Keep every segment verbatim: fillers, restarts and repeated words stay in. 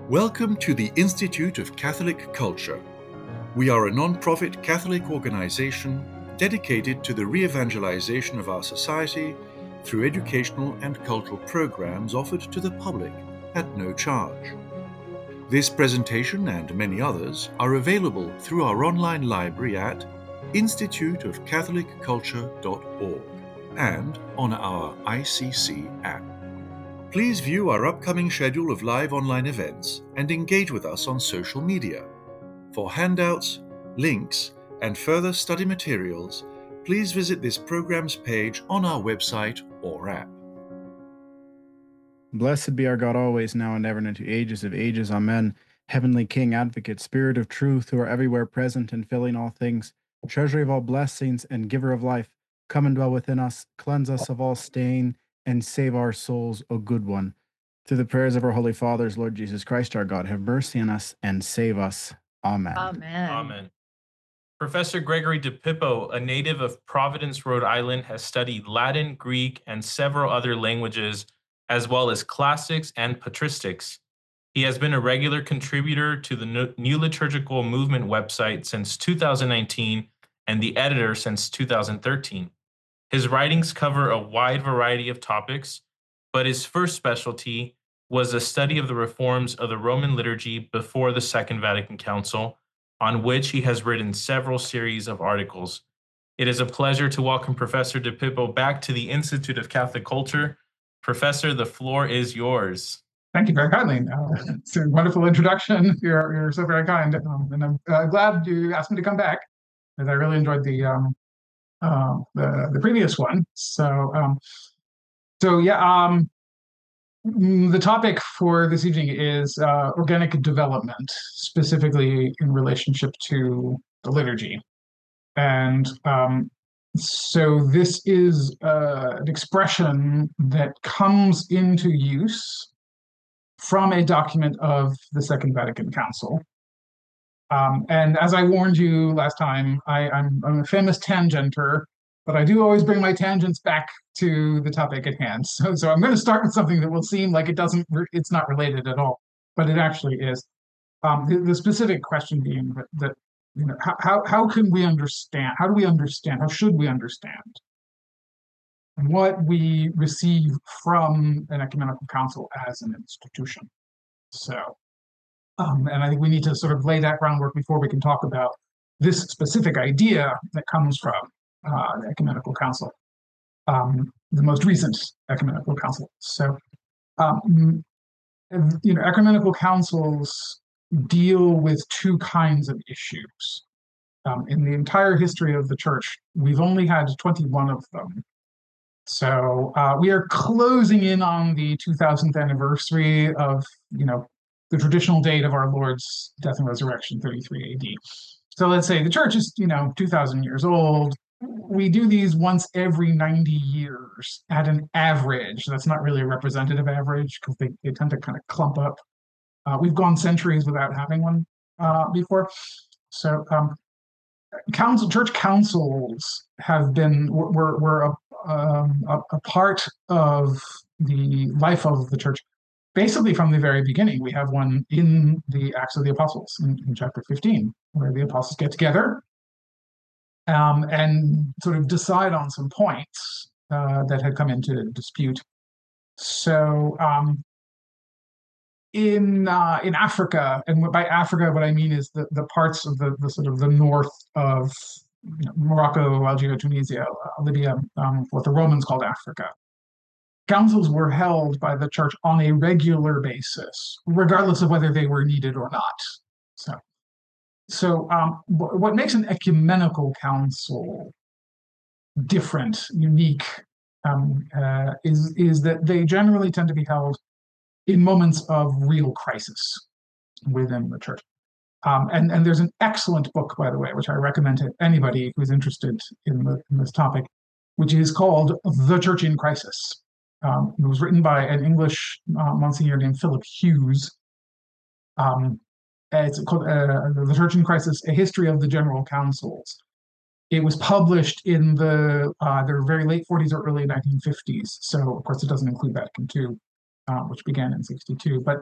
Welcome to the Institute of Catholic Culture. We are a non-profit Catholic organization dedicated to the re-evangelization of our society through educational and cultural programs offered to the public at no charge. This presentation and many others are available through our online library at institute of catholic culture dot org and on our I C C app. Please view our upcoming schedule of live online events and engage with us on social media. For handouts, links, and further study materials, please visit this program's page on our website or app. Blessed be our God always, now and ever, and into ages of ages. Amen. Heavenly King, Advocate, Spirit of truth, who are everywhere present and filling all things, treasury of all blessings and giver of life, come and dwell within us, cleanse us of all stain, and save our souls, O good one. Through the prayers of our holy fathers, Lord Jesus Christ, our God, have mercy on us and save us. Amen. Amen. Amen. Professor Gregory DePippo, a native of Providence, Rhode Island, has studied Latin, Greek, and several other languages, as well as classics and patristics. He has been a regular contributor to the New Liturgical Movement website since two thousand nineteen and the editor since two thousand thirteen. His writings cover a wide variety of topics, but his first specialty was a study of the reforms of the Roman liturgy before the Second Vatican Council, on which he has written several series of articles. It is a pleasure to welcome Professor DePippo back to the Institute of Catholic Culture. Professor, the floor is yours. Thank you very kindly. Uh, it's a wonderful introduction. You're, you're so very kind. Um, and I'm uh, glad you asked me to come back, because I really enjoyed the um, uh, the, the previous one. So, um, so yeah, um, the topic for this evening is uh, organic development, specifically in relationship to the liturgy. And um, so this is uh, an expression that comes into use from a document of the Second Vatican Council. Um, and as I warned you last time, I, I'm, I'm a famous tangenter, but I do always bring my tangents back to the topic at hand. So, so I'm going to start with something that will seem like it doesn't, it's not related at all, but it actually is. Um, the, the specific question being that, that you know, how, how, how can we understand, how do we understand, how should we understand what we receive from an ecumenical council as an institution? So, um, and I think we need to sort of lay that groundwork before we can talk about this specific idea that comes from uh, the ecumenical council, um, the most recent ecumenical council. So, um, you know, ecumenical councils deal with two kinds of issues. Um, in the entire history of the church, we've only had twenty-one of them. So uh, we are closing in on the two thousandth anniversary of, you know, the traditional date of our Lord's death and resurrection, thirty-three A D. So let's say the church is, you know, two thousand years old. We do these once every ninety years at an average. That's not really a representative average, because they, they tend to kind of clump up. Uh, we've gone centuries without having one uh, before. So um, council, church councils have been, were, were a, um, a, a part of the life of the church basically from the very beginning. We have one in the Acts of the Apostles in, in chapter fifteen, where the apostles get together um, and sort of decide on some points uh, that had come into dispute. So um, in uh, in Africa, and by Africa, what I mean is the, the parts of the, the sort of the north of, you know, Morocco, Algeria, Tunisia, uh, Libya, um, what the Romans called Africa. Councils were held by the church on a regular basis, regardless of whether they were needed or not. So, so um, what makes an ecumenical council different, unique, um, uh, is, is that they generally tend to be held in moments of real crisis within the church. Um, and, and there's an excellent book, by the way, which I recommend to anybody who's interested in, the, in this topic, which is called The Church in Crisis. Um, it was written by an English uh, Monsignor named Philip Hughes. Um, it's called uh, The Church in Crisis, A History of the General Councils. It was published in the uh, the very late forties or early nineteen fifties. So, of course, it doesn't include Vatican two, uh, which began in sixty-two. But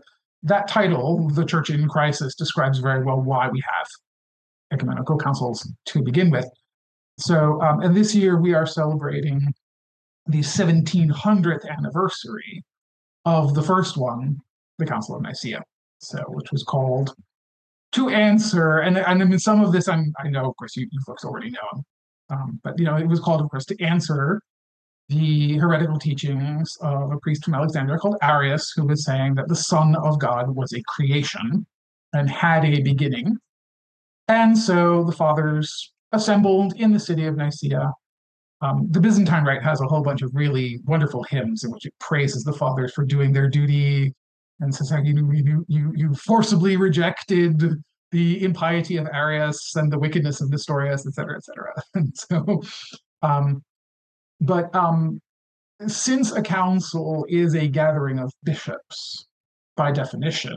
that title, The Church in Crisis, describes very well why we have ecumenical councils to begin with. So, um, and this year we are celebrating the seventeen hundredth anniversary of the first one, the Council of Nicaea, so which was called to answer, and, and I mean, some of this I'm, I know, of course, you, you folks already know, um, but, you know, it was called, of course, to answer the heretical teachings of a priest from Alexandria called Arius, who was saying that the Son of God was a creation and had a beginning. And so the fathers assembled in the city of Nicaea. Um, the Byzantine Rite has a whole bunch of really wonderful hymns in which it praises the fathers for doing their duty and says how you, you, you, you forcibly rejected the impiety of Arius and the wickedness of Nestorius, et cetera, et cetera. And so, um, but um, since a council is a gathering of bishops, by definition,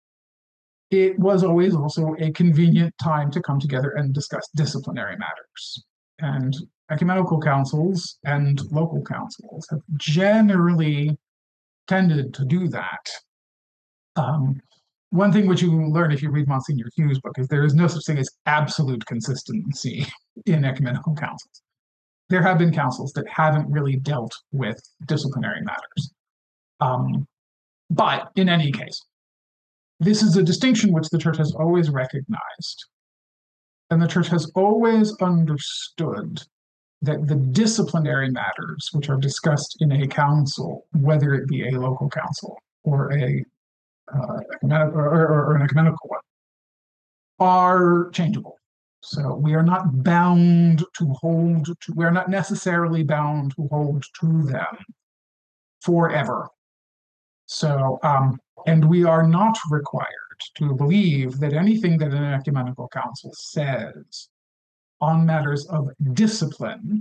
it was always also a convenient time to come together and discuss disciplinary matters. And ecumenical councils and local councils have generally tended to do that. Um, one thing which you learn if you read Monsignor Hughes' book is there is no such thing as absolute consistency in ecumenical councils. There have been councils that haven't really dealt with disciplinary matters. Um, but in any case, this is a distinction which the church has always recognized. And the church has always understood that the disciplinary matters which are discussed in a council, whether it be a local council or a uh, ecumenical, or, or, or an ecumenical one, are changeable. So we are not bound to hold to, we are not necessarily bound to hold to them forever. So, um, and we are not required to believe that anything that an ecumenical council says on matters of discipline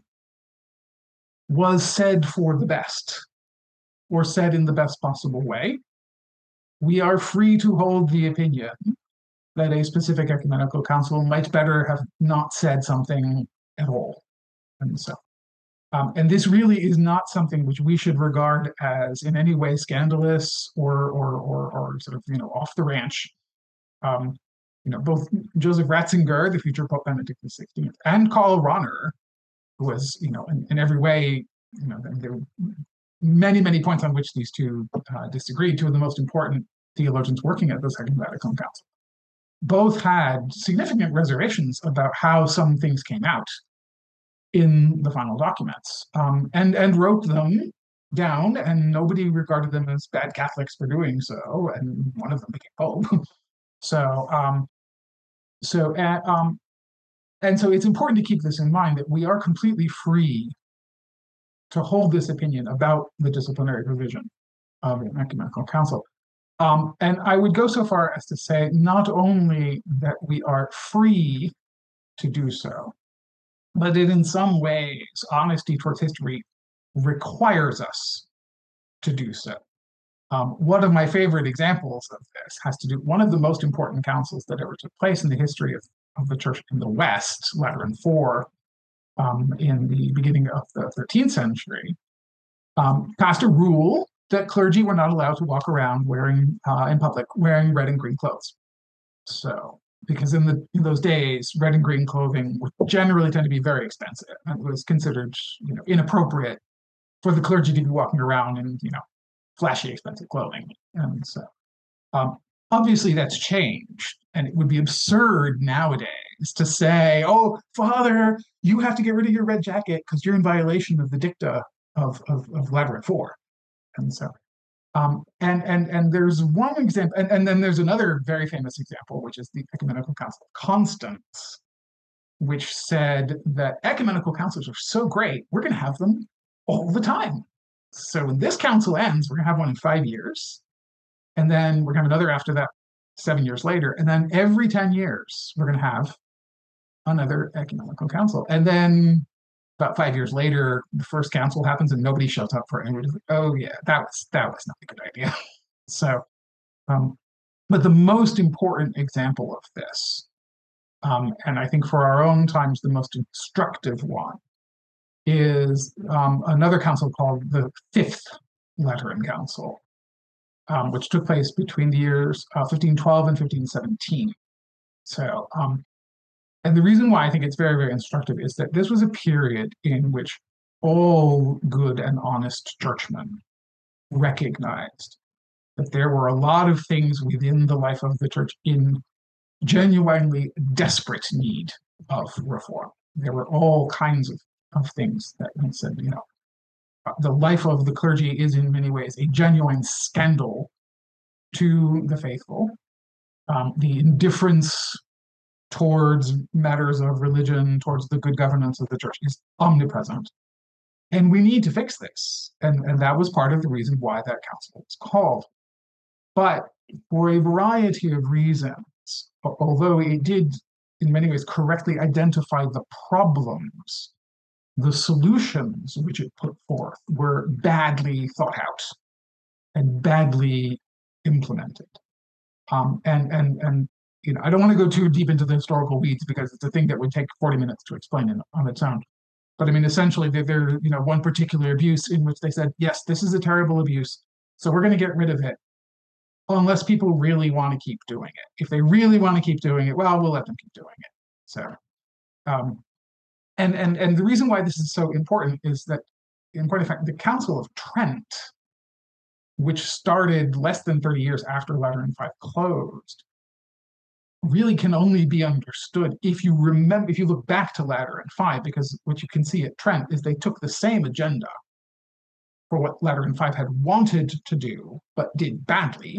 was said for the best or said in the best possible way. We are free to hold the opinion that a specific ecumenical council might better have not said something at all. And so, um, and this really is not something which we should regard as in any way scandalous or or or, or sort of, you know, off the ranch. Um, you know, both Joseph Ratzinger, the future Pope Benedict the sixteenth, and Karl Rahner, who was, you know, in, in every way, you know, there were many, many points on which these two uh, disagreed, two of the most important theologians working at the Second Vatican Council, both had significant reservations about how some things came out in the final documents, um, and, and wrote them down, and nobody regarded them as bad Catholics for doing so, and one of them became Pope. So, um, so, uh, um, and so it's important to keep this in mind that we are completely free to hold this opinion about the disciplinary provision of an ecumenical council. Um, and I would go so far as to say not only that we are free to do so, but that in some ways honesty towards history requires us to do so. Um, one of my favorite examples of this has to do, one of the most important councils that ever took place in the history of, of the church in the West, Lateran four, um, in the beginning of the thirteenth century, um, passed a rule that clergy were not allowed to walk around wearing, uh, in public, wearing red and green clothes. So, because in, the, in those days, red and green clothing would generally tend to be very expensive, and it was considered, you know, inappropriate for the clergy to be walking around in, you know, flashy, expensive clothing. And so, um, obviously that's changed, and it would be absurd nowadays to say, oh, Father, you have to get rid of your red jacket because you're in violation of the dicta of, of, of Lateran four. And so, um, and, and, and there's one example, and, and then there's another very famous example, which is the Ecumenical Council of Constance, which said that ecumenical councils are so great, we're going to have them all the time. So when this council ends, we're going to have one in five years. And then we're going to have another after that, seven years later. And then every ten years, we're going to have another ecumenical council. And then about five years later, the first council happens and nobody shows up for it. And we're just like, oh yeah, that was, that was not a good idea. So, um, but the most important example of this, um, and I think for our own times, the most instructive one, is um, another council called the Fifth Lateran Council, um, which took place between the years uh, fifteen twelve and fifteen seventeen. So, um, and the reason why I think it's very, very instructive is that this was a period in which all good and honest churchmen recognized that there were a lot of things within the life of the church in genuinely desperate need of reform. There were all kinds of, of things that he said, you know, the life of the clergy is in many ways a genuine scandal to the faithful. Um, the indifference towards matters of religion, towards the good governance of the church is omnipresent. And we need to fix this. And, and that was part of the reason why that council was called. But for a variety of reasons, although it did in many ways correctly identify the problems, the solutions which it put forth were badly thought out and badly implemented. Um, and and and you know, I don't want to go too deep into the historical weeds because it's a thing that would take forty minutes to explain in, on its own. But I mean, essentially, there, there, you know, one particular abuse in which they said, yes, this is a terrible abuse, so we're going to get rid of it, unless people really want to keep doing it. If they really want to keep doing it, well, we'll let them keep doing it. So, um, and and and the reason why this is so important is that, in point of fact, the Council of Trent, which started less than thirty years after Lateran five closed, really can only be understood if you remember, if you look back to Lateran five, because what you can see at Trent is they took the same agenda for what Lateran five had wanted to do, but did badly,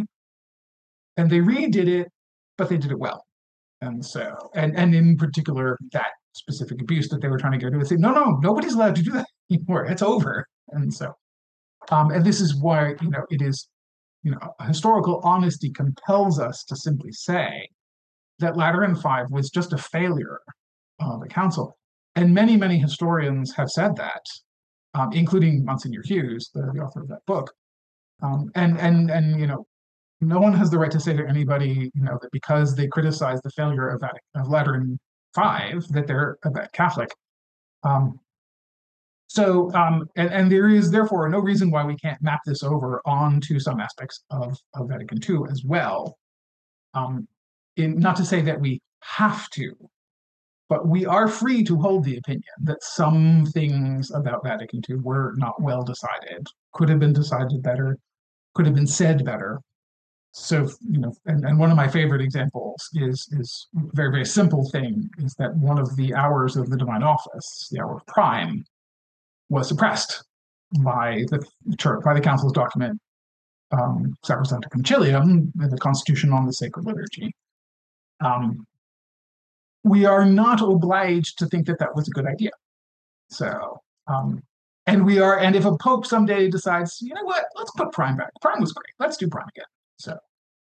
and they redid it, but they did it well. And so, and, and in particular, that specific abuse that they were trying to get rid of, they say, no, no, nobody's allowed to do that anymore. It's over. And so, um, and this is why, you know, it is, you know, historical honesty compels us to simply say that Lateran five was just a failure of the council. And many, many historians have said that, um, including Monsignor Hughes, the, the author of that book. Um, and, and, and, you know, no one has the right to say to anybody, you know, that because they criticize the failure of, that, of Lateran five, that they're a bad Catholic. Um, so, um, and, and there is therefore no reason why we can't map this over onto some aspects of, of Vatican two as well. Um, in, not to say that we have to, but we are free to hold the opinion that some things about Vatican two were not well decided, could have been decided better, could have been said better. So, you know, and, and one of my favorite examples is is a very, very simple thing, is that one of the hours of the Divine Office, the hour of prime, was suppressed by the church, by the council's document, um, Sacrosanctum Concilium, the Constitution on the Sacred Liturgy. Um, we are not obliged to think that that was a good idea. So, um, and we are, and if a pope someday decides, you know what, let's put prime back. Prime was great. Let's do prime again. So,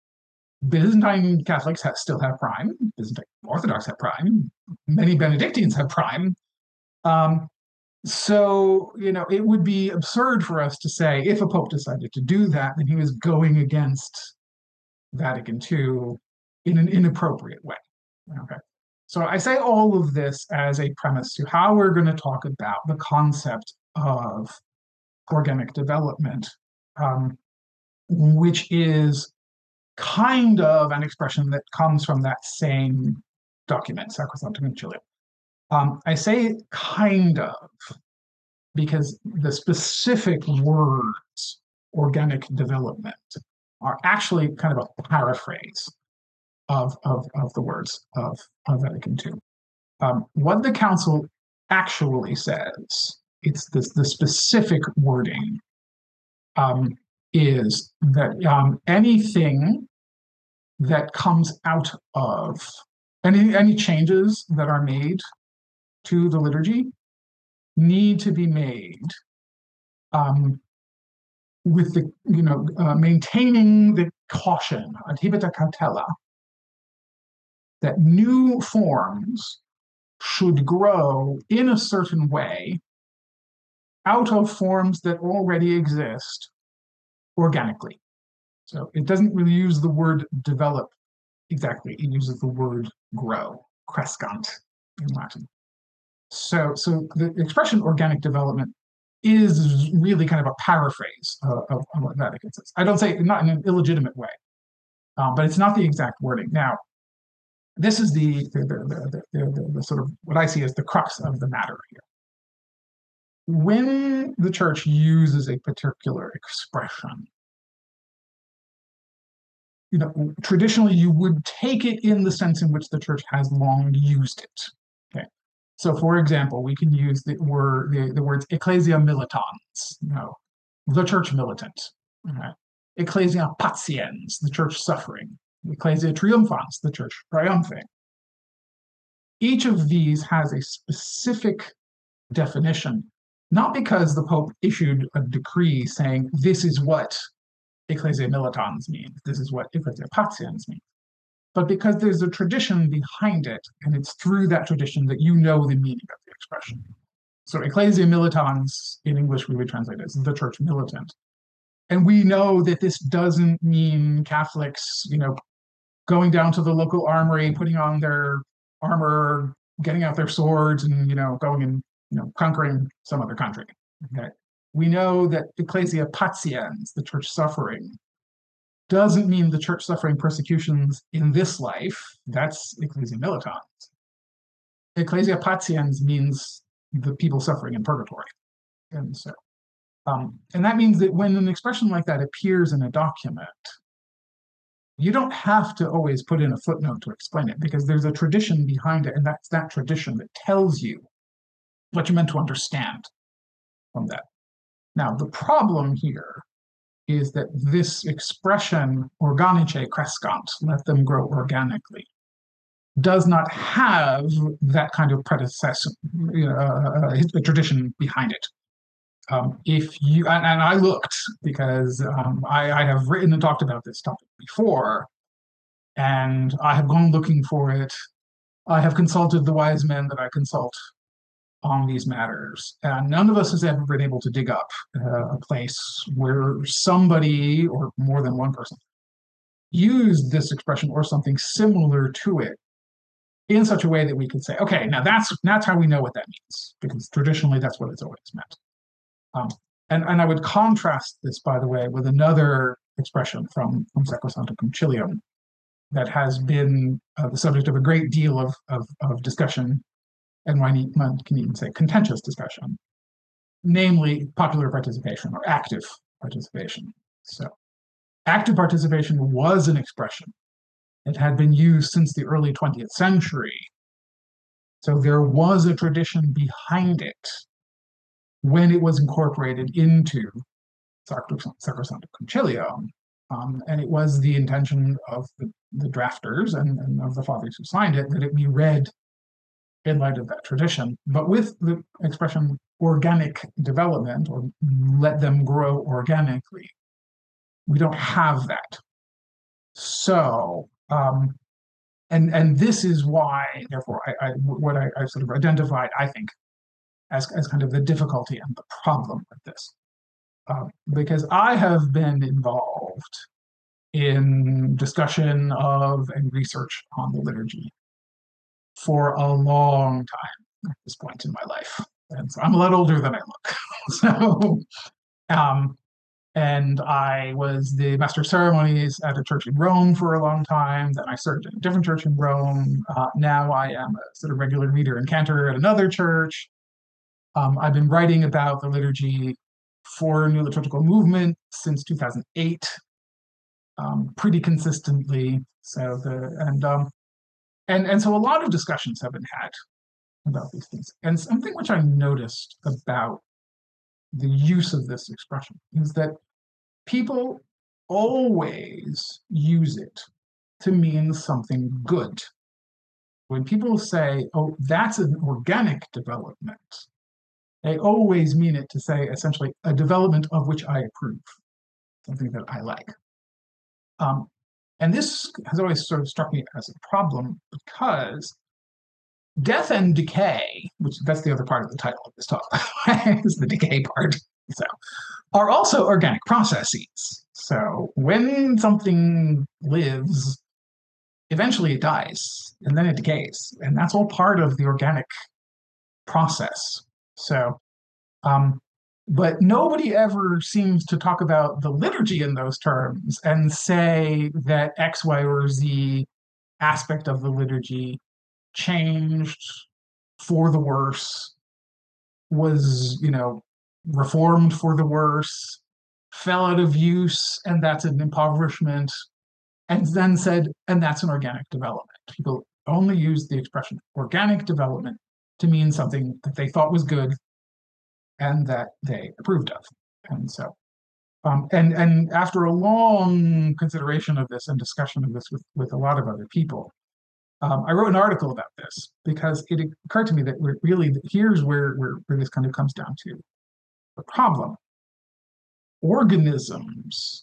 Byzantine Catholics have, still have prime. Byzantine Orthodox have prime. Many Benedictines have prime. Um, so, you know, it would be absurd for us to say, if a pope decided to do that, then he was going against Vatican two in an inappropriate way. Okay. So I say all of this as a premise to how we're going to talk about the concept of organic development, um, which is kind of an expression that comes from that same document, Sacrosanctum Concilium. Um, I say kind of because the specific words, organic development, are actually kind of a paraphrase of, of, of the words of, of Vatican two. Um, what the council actually says, it's this, the specific wording, um, is that um, anything that comes out of, any, any changes that are made to the liturgy need to be made um, with the, you know, uh, maintaining the caution, adhibita cautela, that new forms should grow in a certain way out of forms that already exist organically. So it doesn't really use the word develop exactly. It uses the word grow, crescant in Latin. So, so the expression organic development is really kind of a paraphrase of, of, of what Vatican says. I don't say not in an illegitimate way, um, but it's not the exact wording. Now, this is the the, the, the, the, the sort of what I see as the crux of the matter here. When the church uses a particular expression, you know, traditionally you would take it in the sense in which the church has long used it. Okay, so for example, we can use the word the, the words ecclesia militans, you know, the church militant. Okay? Ecclesia patiens, the church suffering. Ecclesia triumphans, the church triumphing. Each of these has a specific definition, not because the Pope issued a decree saying this is what ecclesia militans means, this is what ecclesia patiens means, but because there's a tradition behind it, and it's through that tradition that you know the meaning of the expression. So ecclesia militans, in English we would translate as the church militant. And we know that this doesn't mean Catholics, you know, going down to the local armory, putting on their armor, getting out their swords, and, you know, going and, you know, conquering some other country. Okay. We know that ecclesia patiens, the church suffering, doesn't mean the church suffering persecutions in this life. That's ecclesia militans. Ecclesia patiens means the people suffering in purgatory. And so, um, and that means that when an expression like that appears in a document, you don't have to always put in a footnote to explain it, because there's a tradition behind it, and that's that tradition that tells you what you're meant to understand from that. Now, the problem here is that this expression, organice crescant, let them grow organically, does not have that kind of predecessor, uh, a tradition behind it. Um, if you, and, and I looked, because um, I, I have written and talked about this topic before, and I have gone looking for it. I have consulted the wise men that I consult on these matters, and none of us has ever been able to dig up uh, a place where somebody, or more than one person, used this expression or something similar to it in such a way that we could say, okay, now that's that's how we know what that means, because traditionally that's what it's always meant. Um, and, and I would contrast this, by the way, with another expression from, from Sacrosanctum Concilium that has been uh, the subject of a great deal of, of, of discussion, and one can even say contentious discussion, namely popular participation or active participation. So active participation was an expression that had been used since the early twentieth century. So there was a tradition behind it when it was incorporated into Sacrosanctum Concilium, um, and it was the intention of the, the drafters and, and of the fathers who signed it that it be read in light of that tradition. But with the expression organic development, or let them grow organically, we don't have that. So, um, and and this is why, therefore, I, I what I, I sort of identified, I think, as, as kind of the difficulty and the problem with this. Uh, because I have been involved in discussion of and research on the liturgy for a long time at this point in my life. And so I'm a lot older than I look. so, um, and I was the master of ceremonies at a church in Rome for a long time. Then I served in a different church in Rome. Uh, now I am a sort of regular reader and cantor at another church. Um, I've been writing about the liturgy for New Liturgical Movement since two thousand eight, um, pretty consistently. So the and um, and and so a lot of discussions have been had about these things. And something which I noticed about the use of this expression is that people always use it to mean something good. When people say, "Oh, that's an organic development," they always mean it to say essentially a development of which I approve, something that I like. Um, and this has always sort of struck me as a problem, because death and decay, which that's the other part of the title of this talk, is the decay part, so, are also organic processes. So when something lives, eventually it dies, and then it decays, and that's all part of the organic process. So, um, but nobody ever seems to talk about the liturgy in those terms and say that X, Y, or Z aspect of the liturgy changed for the worse, was, you know, reformed for the worse, fell out of use, and that's an impoverishment, and then said, and that's an organic development. People only use the expression organic development to mean something that they thought was good and that they approved of. And so, um, and and after a long consideration of this and discussion of this with, with a lot of other people, um, I wrote an article about this because it occurred to me that we're really, here's where, where, where this kind of comes down to the problem. Organisms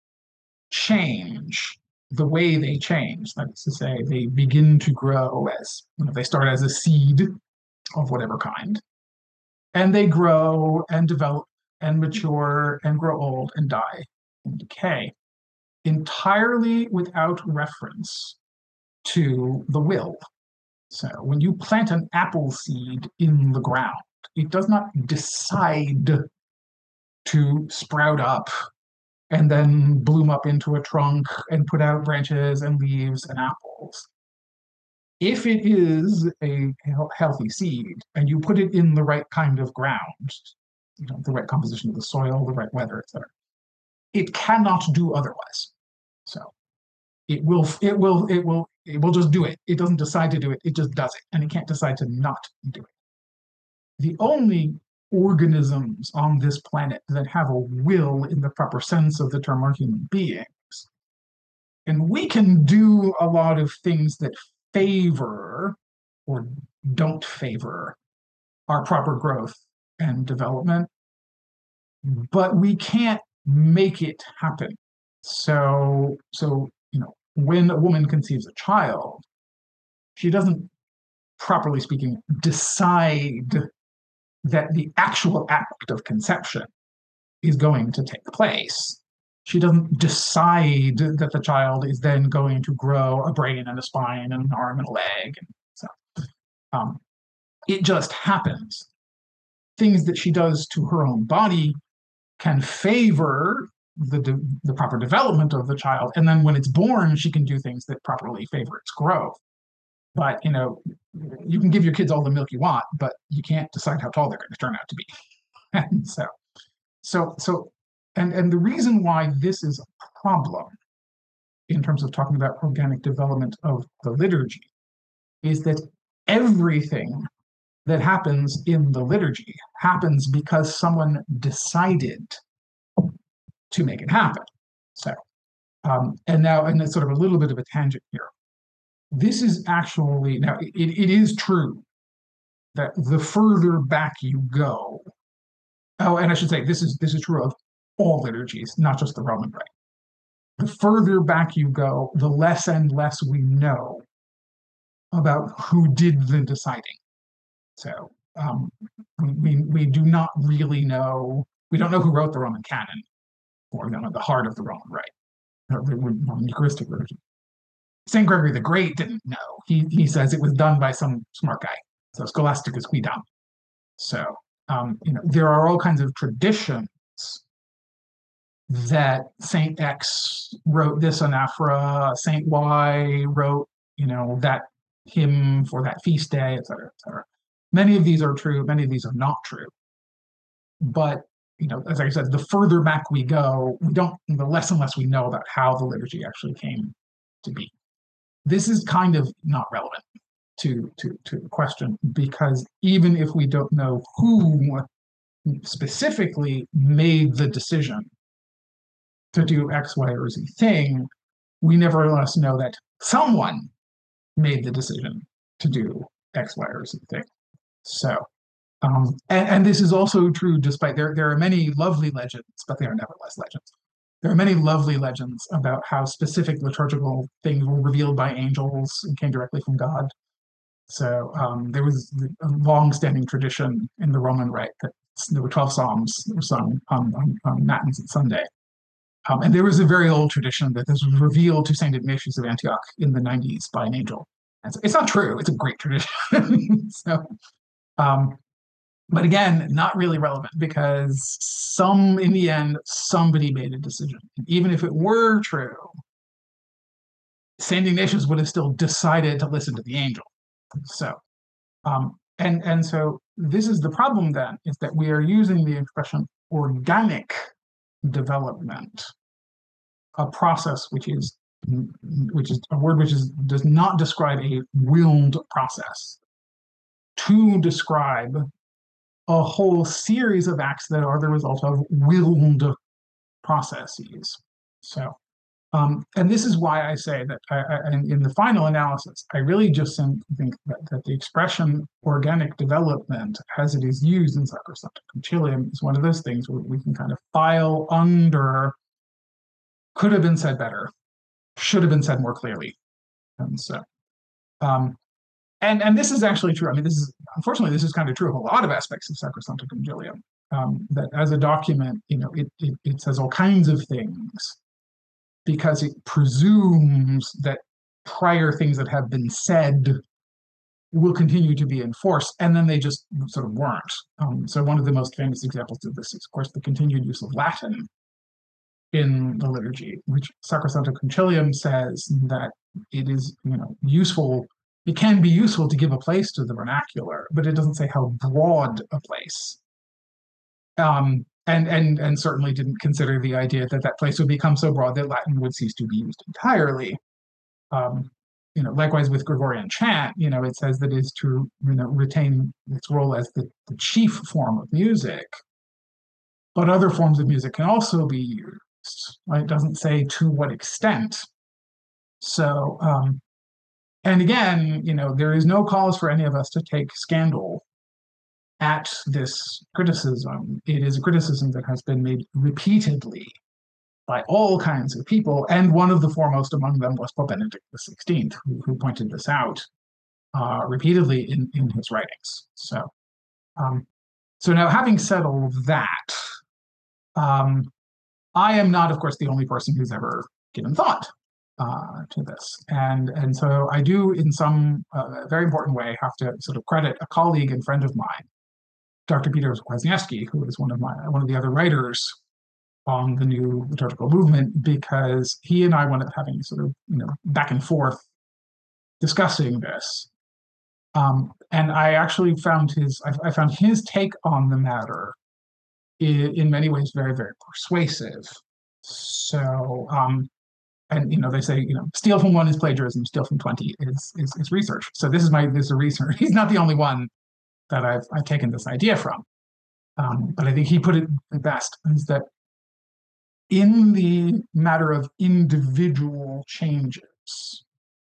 change the way they change. That is to say, they begin to grow as, you know, they start as a seed of whatever kind, and they grow and develop and mature and grow old and die and decay, entirely without reference to the will. So when you plant an apple seed in the ground, it does not decide to sprout up and then bloom up into a trunk and put out branches and leaves and apples. If it is a healthy seed and you put it in the right kind of ground, you know, the right composition of the soil, the right weather, et cetera, it cannot do otherwise. So it will, it will, it will, it will just do it. It doesn't decide to do it. It just does it, and it can't decide to not do it. The only organisms on this planet that have a will in the proper sense of the term are human beings. And we can do a lot of things that favor or don't favor our proper growth and development, but we can't make it happen. So, so you know, when a woman conceives a child, she doesn't, properly speaking, decide that the actual act of conception is going to take place. She doesn't decide that the child is then going to grow a brain and a spine and an arm and a leg. And so um, it just happens. Things that she does to her own body can favor the, de- the proper development of the child. And then when it's born, she can do things that properly favor its growth. But, you know, you can give your kids all the milk you want, but you can't decide how tall they're going to turn out to be. And so, so, so, and, and the reason why this is a problem in terms of talking about organic development of the liturgy is that everything that happens in the liturgy happens because someone decided to make it happen. So, um, and now, and it's sort of a little bit of a tangent here. This is actually, now it, it is true that the further back you go, oh, and I should say this is this is true of all liturgies, not just the Roman Rite. The further back you go, the less and less we know about who did the deciding. So um, we, we we do not really know, we don't know who wrote the Roman canon, or we don't know the heart of the Roman Rite, or the Roman Eucharistic liturgy. Saint Gregory the Great didn't know. He he says it was done by some smart guy. So Scholasticus Quidam. So um, you know, there are all kinds of traditions that Saint X wrote this anaphora, Saint Y wrote, you know, that hymn for that feast day, et cetera, et cetera. Many of these are true, many of these are not true. But, you know, as I said, the further back we go, we don't, the less and less we know about how the liturgy actually came to be. This is kind of not relevant to, to, to the question, because even if we don't know who specifically made the decision to do X, Y, or Z thing, we nevertheless know that someone made the decision to do X, Y, or Z thing. So, um, and, and this is also true despite, there, there are many lovely legends, but they are nevertheless legends. There are many lovely legends about how specific liturgical things were revealed by angels and came directly from God. So um, there was a long-standing tradition in the Roman Rite that there were twelve psalms that were sung on, on, on Matins and Sunday. Um, and there was a very old tradition that this was revealed to Saint Ignatius of Antioch in the nineties by an angel. And so it's not true. It's a great tradition. so, um, But again, not really relevant because some, in the end, somebody made a decision. And even if it were true, Saint Ignatius would have still decided to listen to the angel. So, um, and and so this is the problem then, is that we are using the expression organic development, a process which is which is a word which is does not describe a willed process, to describe a whole series of acts that are the result of willed processes. So, um, and this is why I say that I, I, in the final analysis, I really just think that, that the expression organic development, as it is used in Sacrosanctum Concilium, is one of those things where we can kind of file under, could have been said better, should have been said more clearly. And so, um, and and this is actually true. I mean, this is, unfortunately, this is kind of true of a lot of aspects of Sacrosanctum Concilium. Um, that as a document, you know, it, it it says all kinds of things because it presumes that prior things that have been said will continue to be enforced, and then they just sort of weren't. Um, so one of the most famous examples of this is, of course, the continued use of Latin in the liturgy, which Sacrosanctum Concilium says that it is, you know, useful. It can be useful to give a place to the vernacular, but it doesn't say how broad a place. Um, and and and certainly didn't consider the idea that that place would become so broad that Latin would cease to be used entirely. Um, you know, likewise with Gregorian chant, you know, it says that it is to, you know, retain its role as the, the chief form of music, but other forms of music can also be used. Right? It doesn't say to what extent. So, um, and again, you know, there is no cause for any of us to take scandal at this criticism. It is a criticism that has been made repeatedly by all kinds of people, and one of the foremost among them was Pope Benedict the sixteenth, who, who pointed this out uh, repeatedly in, in his writings. So, um, so now, having said all of that, um, I am not, of course, the only person who's ever given thought uh, to this, and and so I do, in some uh, very important way, have to sort of credit a colleague and friend of mine, Doctor Peter Kwasniewski, who is one of my one of the other writers on the new liturgical movement, because he and I wound up having sort of, you know, back and forth discussing this. Um, and I actually found his I, I found his take on the matter in, in many ways very, very persuasive. So, um, and you know, they say, you know, steal from one is plagiarism, steal from twenty is is, is research. So this is my this is a research. He's not the only one that I've I've taken this idea from. Um, but I think he put it best, is that in the matter of individual changes,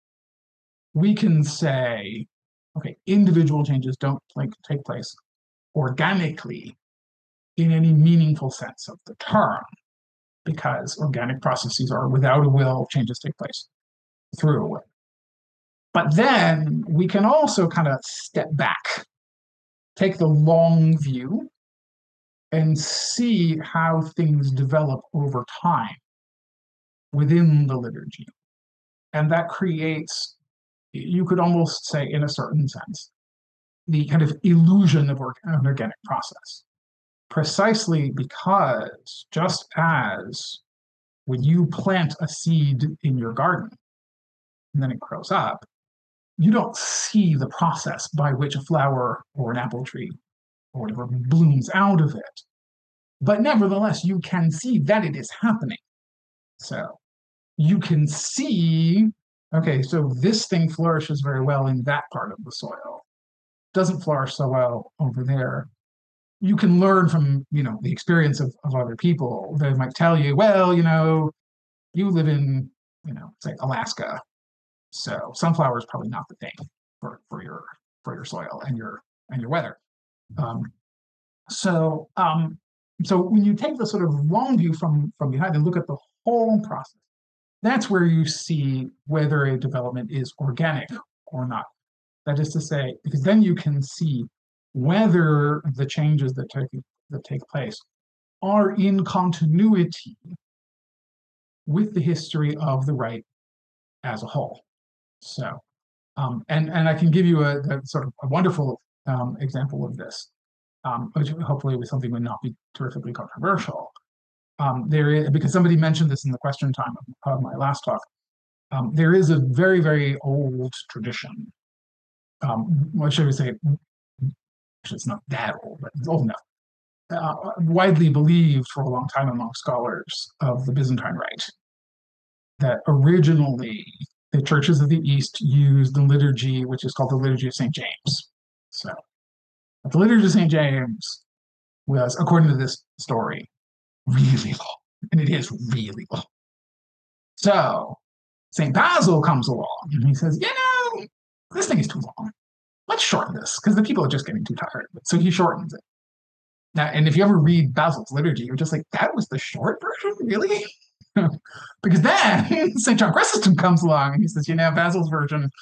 we can say, okay, individual changes don't like take place organically in any meaningful sense of the term, because organic processes are without a will, changes take place through a will. But then we can also kind of step back, take the long view, and see how things develop over time within the liturgy. And that creates, you could almost say in a certain sense, the kind of illusion of an organic process. Precisely because just as when you plant a seed in your garden and then it grows up, you don't see the process by which a flower or an apple tree or whatever blooms out of it. But nevertheless, you can see that it is happening. So you can see, okay, so this thing flourishes very well in that part of the soil, doesn't flourish so well over there. You can learn from, you know, the experience of, of other people. They might tell you, well, you know, you live in, you know, say Alaska, so sunflower is probably not the thing for, for your for your soil and your and your weather. Um, so um, so when you take the sort of long view from from behind and look at the whole process, that's where you see whether a development is organic or not. That is to say, because then you can see whether the changes that take that take place are in continuity with the history of the rite as a whole. So, um, and and I can give you a, a sort of a wonderful um, example of this. um, which hopefully was something would not be terrifically controversial. Um, there is, because somebody mentioned this in the question time of, of my last talk, um, there is a very, very old tradition. Um, what should we say? It's not that old, but it's old enough. Uh, widely believed for a long time among scholars of the Byzantine Rite that originally the churches of the East used the liturgy, which is called the Liturgy of Saint James. So the Liturgy of Saint James was, according to this story, really long, and it is really long. So Saint Basil comes along and he says, you know, this thing is too long. Let's shorten this because the people are just getting too tired. So he shortens it. Now, and if you ever read Basil's liturgy, you're just like, that was the short version, really? Because then Saint John Chrysostom comes along and he says, you know, Basil's version,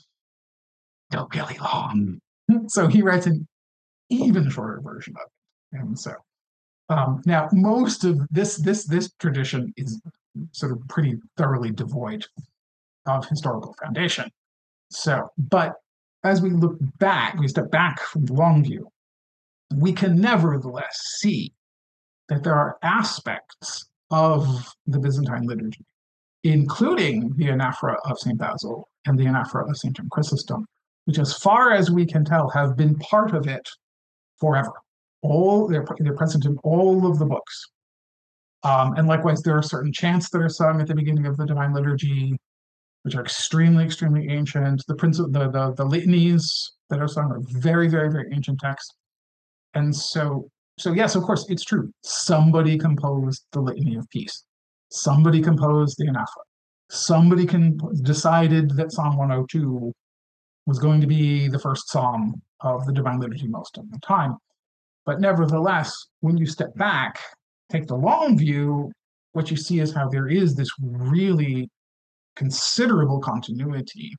still really long. So he writes an even shorter version of it. And so um, now most of this this this tradition is sort of pretty thoroughly devoid of historical foundation. So, but as we look back, we step back from the long view, we can nevertheless see that there are aspects of the Byzantine liturgy, including the anaphora of Saint Basil and the anaphora of Saint John Chrysostom, which, as far as we can tell, have been part of it forever. All they're, they're present in all of the books. Um, and likewise, there are certain chants that are sung at the beginning of the Divine Liturgy, which are extremely, extremely ancient. The, princi- the, the, the litanies that are sung are very, very, very ancient texts. And so, so yes, of course, it's true. Somebody composed the Litany of Peace. Somebody composed the anaphora. Somebody can decided that Psalm one oh two was going to be the first psalm of the Divine Liturgy most of the time. But nevertheless, when you step back, take the long view, what you see is how there is this really considerable continuity.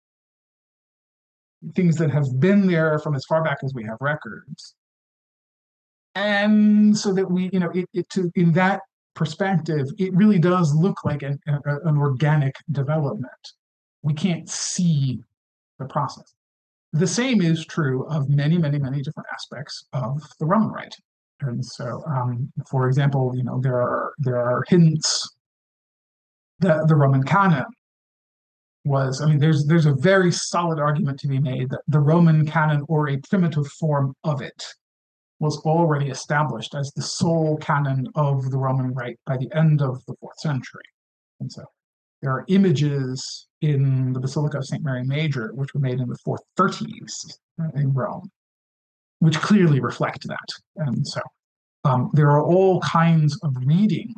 Things that have been there from as far back as we have records. And so that we, you know, it, it to in that perspective, it really does look like an, a, an organic development. We can't see the process. The same is true of many, many, many different aspects of the Roman Rite. And so, um, for example, you know, there are there are hints that the Roman canon was, I mean, there's there's a very solid argument to be made that the Roman canon, or a primitive form of it, was already established as the sole canon of the Roman Rite by the end of the fourth century. And so there are images in the Basilica of Saint Mary Major, which were made in the four thirties in Rome, which clearly reflect that. And so um, there are all kinds of readings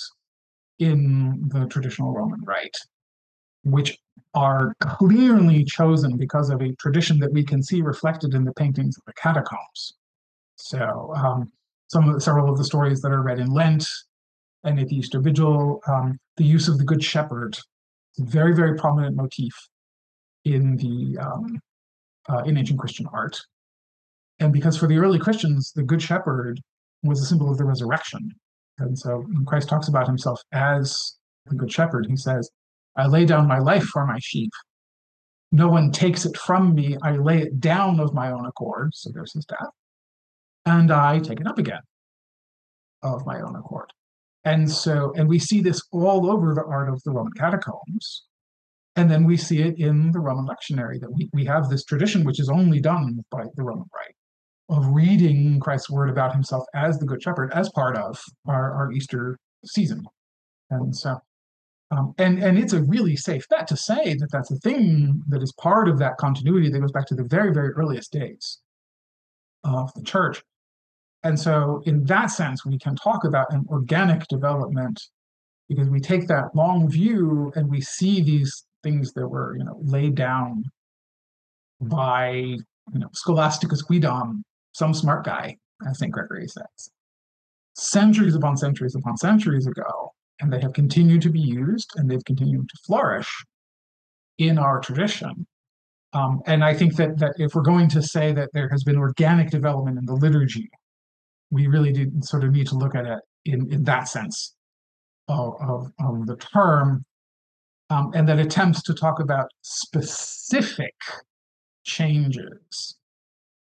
in the traditional Roman Rite, which are clearly chosen because of a tradition that we can see reflected in the paintings of the catacombs. So um, some of the, several of the stories that are read in Lent and at the Easter Vigil, um, the use of the Good Shepherd, very, very prominent motif in the um, uh, in ancient Christian art. And because for the early Christians, the Good Shepherd was a symbol of the resurrection. And so when Christ talks about himself as the Good Shepherd, he says, I lay down my life for my sheep. No one takes it from me. I lay it down of my own accord. So there's his death. And I take it up again of my own accord. And so, and we see this all over the art of the Roman catacombs. And then we see it in the Roman lectionary, that we, we have this tradition, which is only done by the Roman Rite, of reading Christ's word about himself as the Good Shepherd as part of our, our Easter season. And so, um, and, and it's a really safe bet to say that that's a thing that is part of that continuity that goes back to the very, very earliest days of the church. And so in that sense, we can talk about an organic development because we take that long view and we see these things that were, you know, laid down by, you know, Scholasticus Quidam, some smart guy, as Saint Gregory says, centuries upon centuries upon centuries ago, and they have continued to be used and they've continued to flourish in our tradition. Um, and I think that that if we're going to say that there has been organic development in the liturgy, we really do sort of need to look at it in, in that sense of, of, of the term, um, and that attempts to talk about specific changes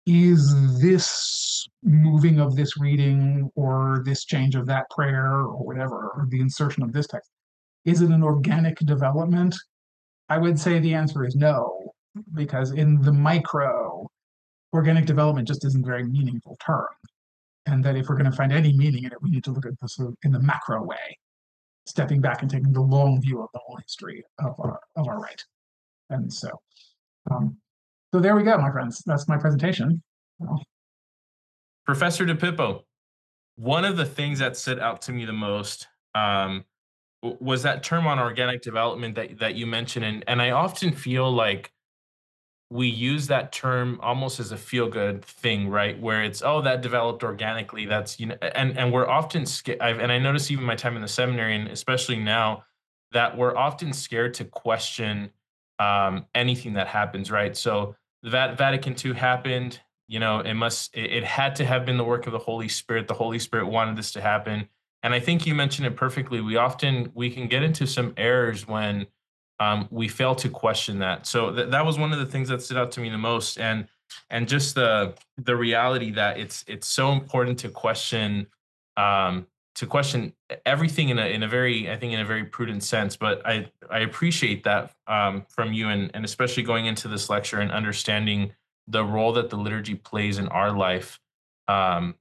is this moving of this reading or this change of that prayer or whatever, or the insertion of this text, is it an organic development? I would say the answer is no, because in the micro, organic development just isn't a very meaningful term. And that if we're going to find any meaning in it, we need to look at this in the macro way, stepping back and taking the long view of the whole history of our, of our rite. And so, um, so there we go, my friends. That's my presentation. Well, Professor DePippo, one of the things that stood out to me the most um, was that term on organic development that, that you mentioned. And, and I often feel like we use that term almost as a feel-good thing, right? Where it's, oh, that developed organically. That's, you know, and, and we're often scared. And I notice even my time in the seminary, and especially now, that we're often scared to question um, anything that happens, right? So that Vatican two happened, you know, it must, it, it had to have been the work of the Holy Spirit. The Holy Spirit wanted this to happen. And I think you mentioned it perfectly. We often, we can get into some errors when Um, we fail to question that. So th- that was one of the things that stood out to me the most, and and just the the reality that it's it's so important to question um, to question everything in a in a very, I think, in a very prudent sense. But I I appreciate that um, from you, and and especially going into this lecture and understanding the role that the liturgy plays in our life um,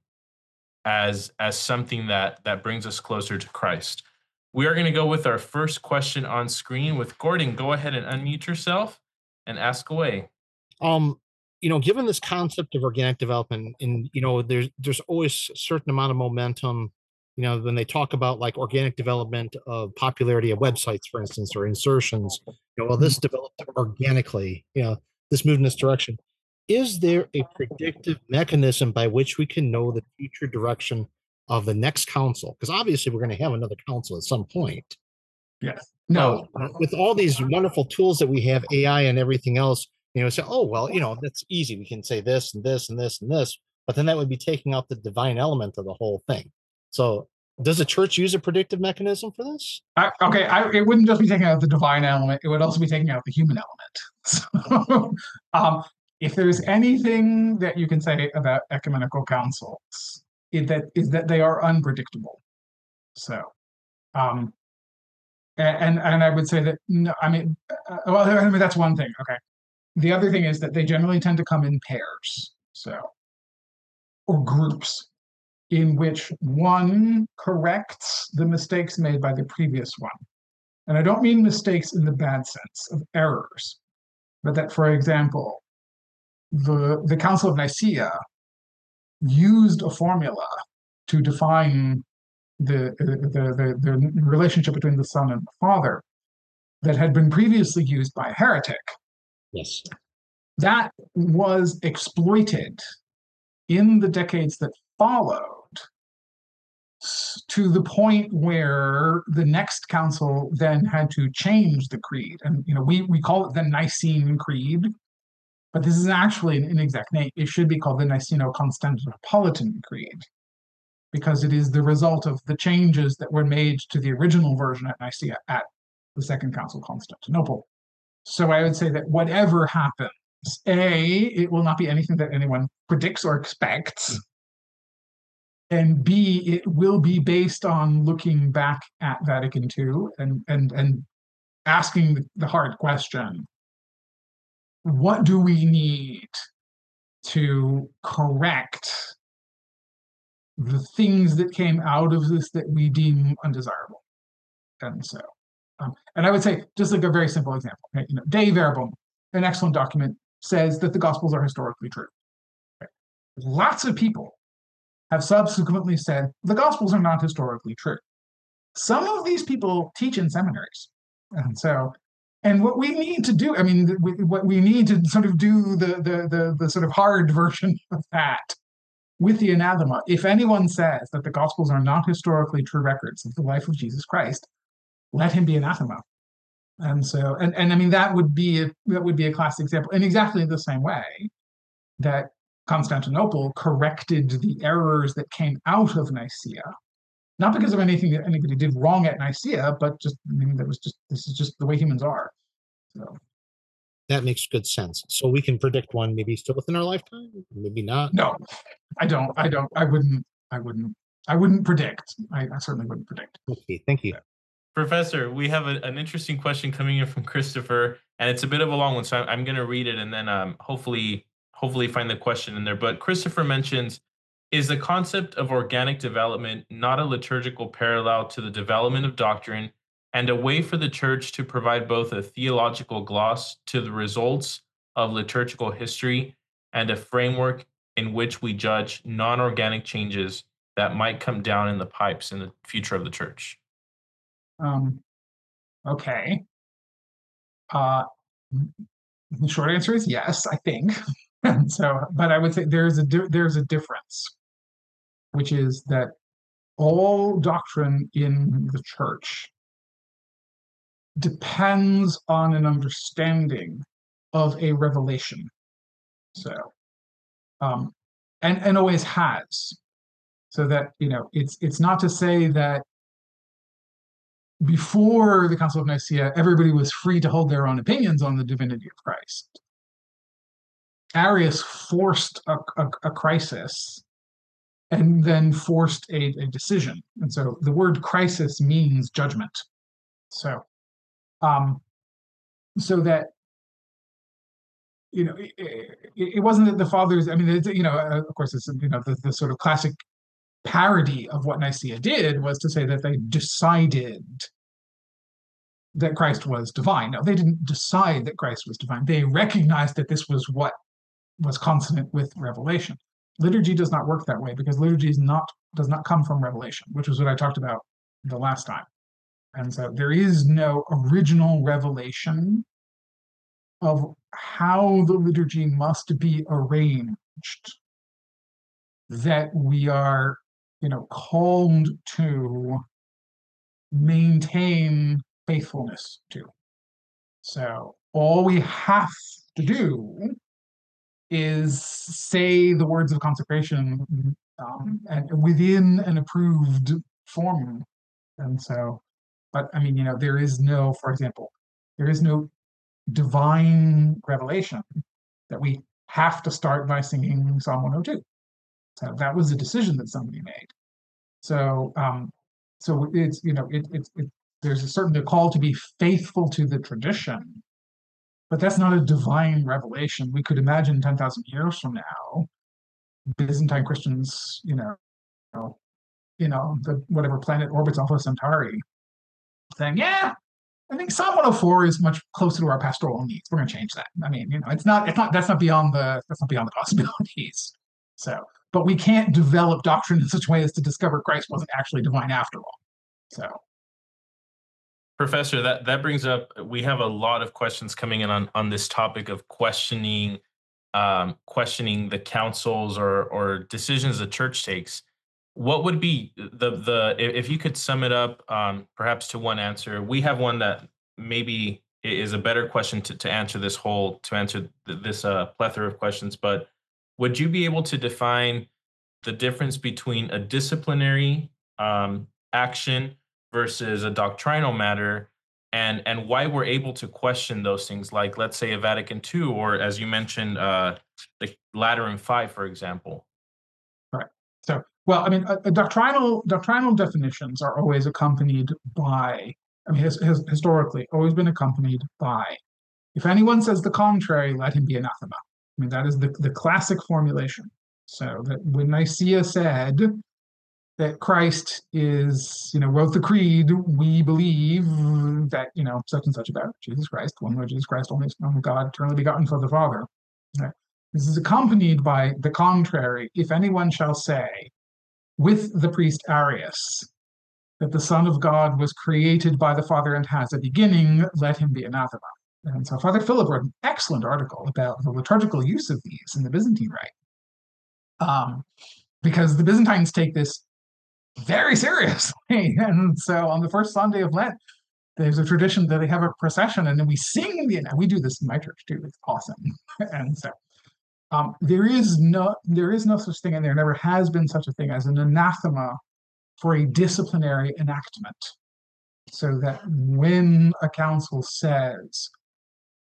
as as something that that brings us closer to Christ. We are going to go with our first question on screen with Gordon. Go ahead and unmute yourself and ask away. Um, you know, given this concept of organic development, and you know, there's there's always a certain amount of momentum. You know, when they talk about like organic development of popularity of websites, for instance, or insertions, you know, well, this developed organically. You know, this moved in this direction. Is there a predictive mechanism by which we can know the future direction of the next council? Because obviously, we're going to have another council at some point. yes. No. So, with all these wonderful tools that we have, A I and everything else, you know, say, oh, well, you know, that's easy. We can say this and this and this and this, but then that would be taking out the divine element of the whole thing. So, does the church use a predictive mechanism for this? I, okay, I, it wouldn't just be taking out the divine element, it would also be taking out the human element. So, um, if there's anything that you can say about ecumenical councils, it, that is that they are unpredictable. So, um, and and I would say that no, I mean, uh, well, I mean that's one thing. Okay, the other thing is that they generally tend to come in pairs, so or groups, in which one corrects the mistakes made by the previous one. And I don't mean mistakes in the bad sense of errors, but that, for example, the, the Council of Nicaea used a formula to define the, the, the, the relationship between the Son and the Father that had been previously used by a heretic. Yes. That was exploited in the decades that followed to the point where the next council then had to change the creed. And you know, we, we call it the Nicene Creed, but this is actually an inexact name. It should be called the Niceno-Constantinopolitan Creed, because it is the result of the changes that were made to the original version at Nicaea at the Second Council of Constantinople. So I would say that whatever happens, A, it will not be anything that anyone predicts or expects, and B, it will be based on looking back at Vatican two and and and asking the, the hard question: what do we need to correct the things that came out of this that we deem undesirable? And so, um, and I would say, just like a very simple example, right? You know, Dei Verbum, an excellent document, says that the Gospels are historically true. Right? Lots of people have subsequently said the Gospels are not historically true. Some of these people teach in seminaries. And so, and what we need to do, I mean, we, what we need to sort of do the, the, the, the sort of hard version of that with the anathema. If anyone says that the Gospels are not historically true records of the life of Jesus Christ, let him be anathema. And so, and, and I mean, that would be a, that would be a classic example. In exactly the same way that Constantinople corrected the errors that came out of Nicaea, not because of anything that anybody did wrong at Nicaea, but just, I mean, that was just, this is just the way humans are. So. that makes good sense. So we can predict one maybe still within our lifetime, maybe not. No, I don't. I don't. I wouldn't. I wouldn't. I wouldn't predict. I, I certainly wouldn't predict. Okay, thank you. Professor, we have a, an interesting question coming in from Christopher, and it's a bit of a long one, so I'm, I'm going to read it and then um, hopefully hopefully find the question in there. But Christopher mentions, is the concept of organic development not a liturgical parallel to the development of doctrine and a way for the church to provide both a theological gloss to the results of liturgical history and a framework in which we judge non-organic changes that might come down in the pipes in the future of the church? Um, okay. Uh, the short answer is yes, I think. And so, but I would say there's a di- there's a difference, which is that all doctrine in the church depends on an understanding of a revelation. So, um, and and always has. So that, you know, it's it's not to say that before the Council of Nicaea, everybody was free to hold their own opinions on the divinity of Christ. Arius forced a, a, a crisis and then forced a, a decision. And so the word crisis means judgment. So, um, so that, you know, it, it, it wasn't that the fathers, I mean, it, you know, uh, of course, it's, you know, the, the sort of classic parody of what Nicaea did was to say that they decided that Christ was divine. No, they didn't decide that Christ was divine. They recognized that this was what was consonant with revelation. Liturgy does not work that way because liturgy is not does not come from revelation, which was what I talked about the last time. And so there is no original revelation of how the liturgy must be arranged that we are, you know, called to maintain faithfulness to. So all we have to do is say the words of consecration um, and within an approved form. And so, but I mean, you know, there is no, for example, there is no divine revelation that we have to start by singing Psalm one oh two. So that was a decision that somebody made. So, um, so it's, you know, it, it, it there's a certain call to be faithful to the tradition, but that's not a divine revelation. We could imagine ten thousand years from now, Byzantine Christians, you know, you know, you know the whatever planet orbits Alpha Centauri, saying, yeah, I think Psalm one oh four is much closer to our pastoral needs. We're going to change that. I mean, you know, it's not, it's not, that's not beyond the, that's not beyond the possibilities. So, but we can't develop doctrine in such a way as to discover Christ wasn't actually divine after all. So. Professor, that, that brings up, we have a lot of questions coming in on, on this topic of questioning, um, questioning the councils or, or decisions the church takes. What would be the, the if you could sum it up, um, perhaps to one answer? We have one that maybe is a better question to, to answer this whole, to answer this uh, plethora of questions, but would you be able to define the difference between a disciplinary um, action versus a doctrinal matter, and and why we're able to question those things, like, let's say, a Vatican two, or as you mentioned, uh, the Lateran five, for example? Right. So, well, I mean, a, a doctrinal doctrinal definitions are always accompanied by, I mean, has, has historically always been accompanied by, if anyone says the contrary, let him be anathema. I mean, that is the, the classic formulation. So that when Nicaea said that Christ is, you know, wrote the creed, we believe that, you know, such and such about Jesus Christ, one Lord Jesus Christ, only Son of God, eternally begotten for the Father. Right? This is accompanied by the contrary, if anyone shall say, with the priest Arius, that the Son of God was created by the Father and has a beginning, let him be anathema. And so Father Philip wrote an excellent article about the liturgical use of these in the Byzantine Rite, um, because the Byzantines take this very seriously. And so on the first Sunday of Lent, there's a tradition that they have a procession and then we sing the, we do this in my church too, it's awesome. And so um, there is no, there is no such thing, and there never has been such a thing as an anathema for a disciplinary enactment. So that when a council says,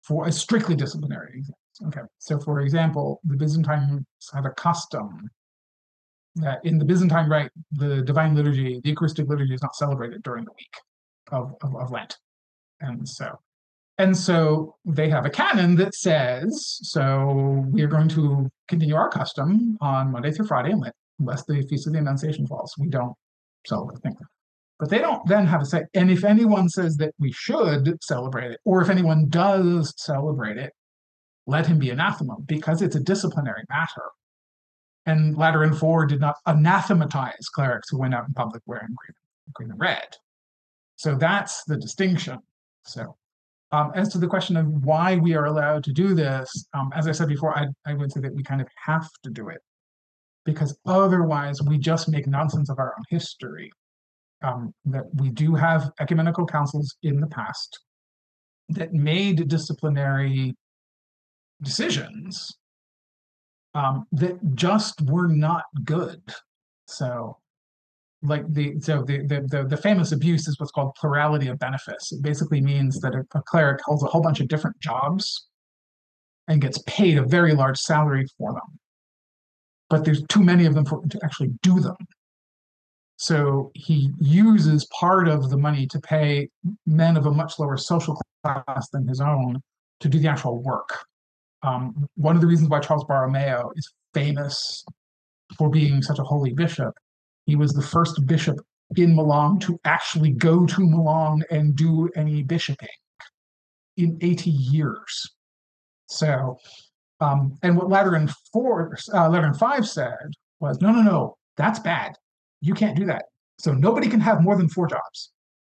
for a strictly disciplinary exams. Okay, so for example, the Byzantines have a custom that in the Byzantine Rite, the Divine Liturgy, the Eucharistic Liturgy is not celebrated during the week of, of, of Lent. And so, and so they have a canon that says, so we are going to continue our custom on Monday through Friday in Lent, unless the Feast of the Annunciation falls. We don't celebrate things. But they don't then have a say. And if anyone says that we should celebrate it, or if anyone does celebrate it, let him be anathema, because it's a disciplinary matter. And Lateran four did not anathematize clerics who went out in public wearing green, green and red. So that's the distinction. So um, as to the question of why we are allowed to do this, um, as I said before, I, I would say that we kind of have to do it, because otherwise we just make nonsense of our own history. Um, that we do have ecumenical councils in the past that made disciplinary decisions um, that just were not good. So, like the so the, the the the famous abuse is what's called plurality of benefice. It basically means that a, a cleric holds a whole bunch of different jobs and gets paid a very large salary for them, but there's too many of them for to actually do them. So he uses part of the money to pay men of a much lower social class than his own to do the actual work. Um, one of the reasons why Charles Borromeo is famous for being such a holy bishop, he was the first bishop in Milan to actually go to Milan and do any bishoping in eighty years. So, um, and what Lateran four, uh, Lateran five said was, no, no, no, that's bad. You can't do that. So nobody can have more than four jobs.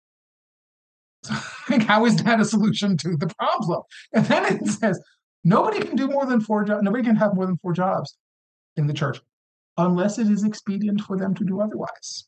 How is that a solution to the problem? And then it says, nobody can do more than four jobs. Nobody can have more than four jobs in the church unless it is expedient for them to do otherwise.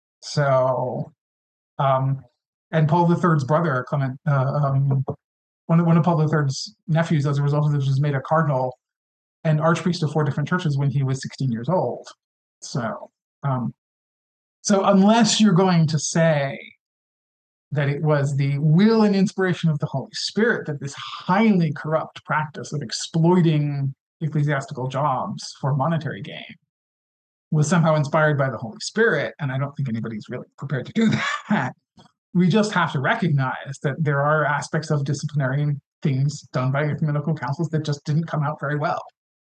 So, um, and Paul the Third's brother, Clement, uh, um, one, of, one of Paul the Third's nephews, as a result of this, was made a cardinal and archpriest of four different churches when he was sixteen years old. So, um, So unless you're going to say that it was the will and inspiration of the Holy Spirit that this highly corrupt practice of exploiting ecclesiastical jobs for monetary gain was somehow inspired by the Holy Spirit, and I don't think anybody's really prepared to do that, we just have to recognize that there are aspects of disciplinary things done by ecumenical councils that just didn't come out very well.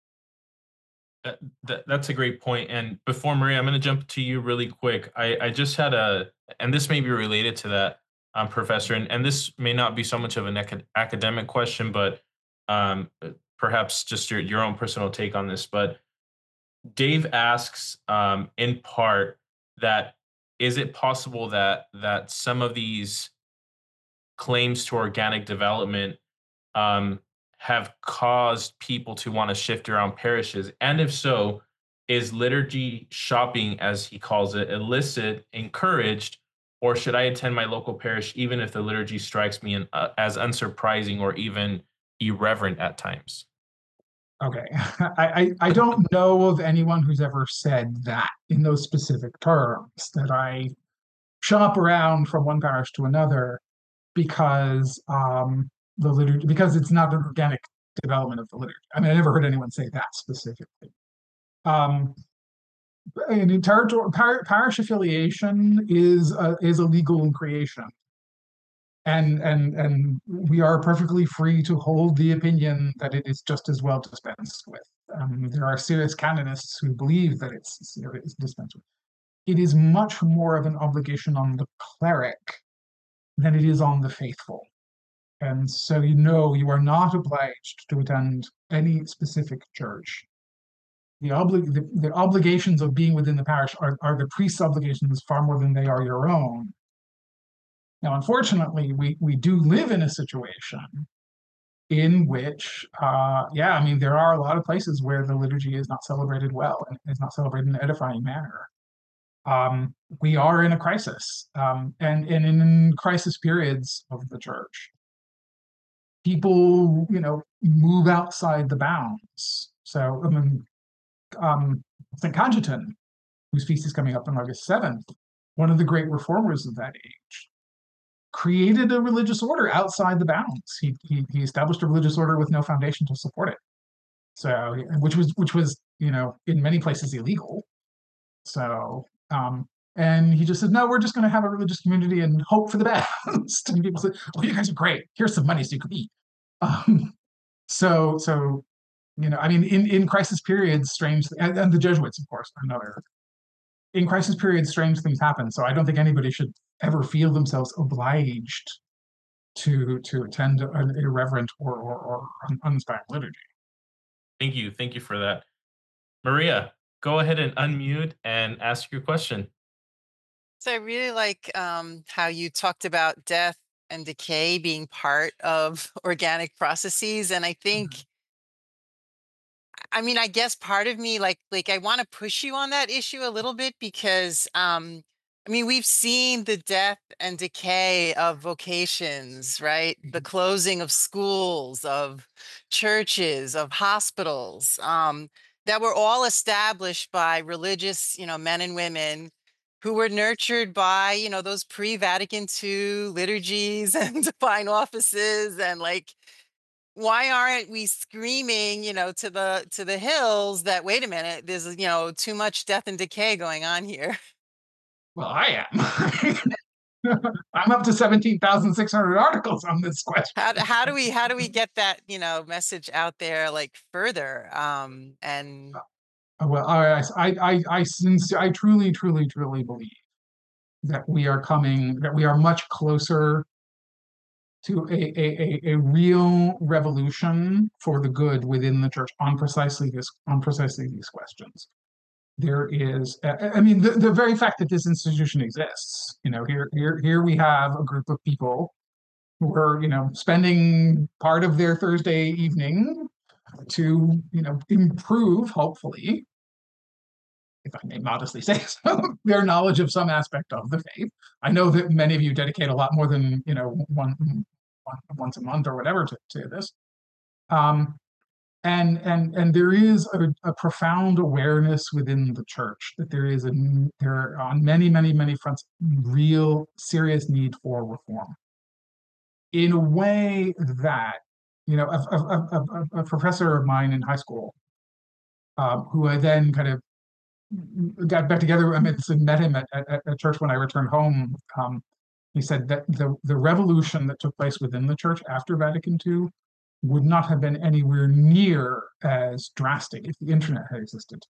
That, that, that's a great point. And before Maria, I'm going to jump to you really quick. I, I just had a, and this may be related to that, um, Professor, and, and this may not be so much of an acad- academic question, but um, perhaps just your, your own personal take on this. But Dave asks, um, in part, that is it possible that that some of these claims to organic development um, have caused people to want to shift around parishes? And if so, is liturgy shopping, as he calls it, illicit, encouraged, or should I attend my local parish even if the liturgy strikes me in, uh, as unsurprising or even irreverent at times? Okay, I, I, I don't know of anyone who's ever said that in those specific terms, that I shop around from one parish to another because um, the liturgy, because it's not an organic development of the liturgy. I mean, I never heard anyone say that specifically. Um, in territory, par, parish affiliation is a, is a legal creation, and and and we are perfectly free to hold the opinion that it is just as well dispensed with. Um, there are serious canonists who believe that it's, it's dispensed with. It is much more of an obligation on the cleric than it is on the faithful. And so, you know, you are not obliged to attend any specific church. The, obli- the, the obligations of being within the parish are, are the priest's obligations far more than they are your own. Now, unfortunately, we, we do live in a situation in which, uh, yeah, I mean, there are a lot of places where the liturgy is not celebrated well and is not celebrated in an edifying manner. Um, we are in a crisis, um, and, and in crisis periods of the church, people, you know, move outside the bounds. So, I mean, um, Saint Cajetan, whose feast is coming up on August seventh, one of the great reformers of that age, created a religious order outside the bounds. He, he he established a religious order with no foundation to support it. So, which was which was you know in many places illegal. So, um, and he just said, no, we're just going to have a religious community and hope for the best. And people said, oh, you guys are great. Here's some money so you can eat. Um, so so you know, I mean, in in crisis periods, strange and, and the Jesuits, of course, are another. In crisis periods, strange things happen. So I don't think anybody should ever feel themselves obliged to to attend an irreverent or or, or uninspired liturgy. Thank you. Thank you for that. Maria, go ahead and unmute and ask your question. So I really like um, how you talked about death and decay being part of organic processes. And I think, I mean, I guess part of me, like, like I want to push you on that issue a little bit because, um, I mean, we've seen the death and decay of vocations, right? The closing of schools, of churches, of hospitals, um, that were all established by religious, you know, men and women who were nurtured by, you know, those pre-Vatican two liturgies and divine offices. And like, why aren't we screaming, you know, to the to the hills that, wait a minute, there's, you know, too much death and decay going on here? Well, I am. I'm up to seventeen thousand six hundred articles on this question. How, how do we how do we get that, you know, message out there like further? Um, and well, I I I I, since, I truly truly truly believe that we are coming, that we are much closer to a, a, a, a real revolution for the good within the church on precisely this on precisely these questions. There is, I mean, the, the very fact that this institution exists, you know, here here here we have a group of people who are, you know, spending part of their Thursday evening to, you know, improve, hopefully, if I may modestly say so, their knowledge of some aspect of the faith. I know that many of you dedicate a lot more than, you know, one, one once a month or whatever to, to this. Um, and and and there is a, a profound awareness within the church that there is a there are on many many many fronts real serious need for reform. In a way that, you know, a, a, a, a professor of mine in high school, um, who I then kind of got back together, I mean, met him at, at, at church when I returned home. Um, he said that the, the revolution that took place within the church after Vatican two would not have been anywhere near as drastic if the internet had existed.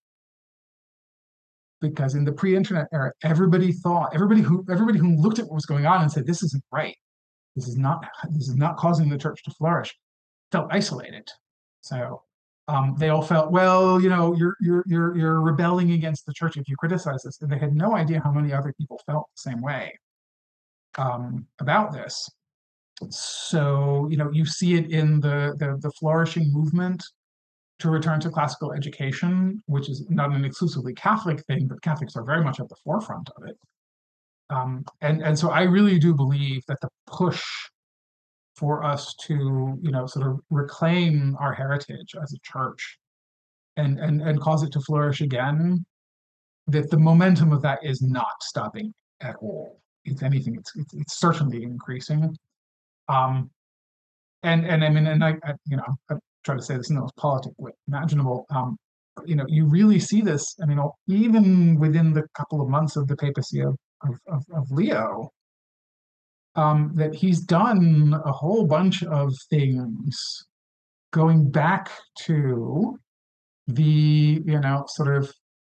Because in the pre-internet era, everybody thought, everybody who everybody who looked at what was going on and said, this isn't right, this is not this is not causing the church to flourish, felt isolated. So um, they all felt, well, you know, you're you're you're you're rebelling against the church if you criticize this. And they had no idea how many other people felt the same way um, about this. So, you know, you see it in the, the the flourishing movement to return to classical education, which is not an exclusively Catholic thing, but Catholics are very much at the forefront of it. Um, and and so I really do believe that the push for us to, you know, sort of reclaim our heritage as a church and and and cause it to flourish again, that the momentum of that is not stopping at all. If anything, it's it's, it's certainly increasing. Um, and and I mean, and I, I you know, I try to say this in the most politic way imaginable. Um, you know, you really see this. I mean, even within the couple of months of the papacy of of, of, of Leo, um, that he's done a whole bunch of things going back to the, you know, sort of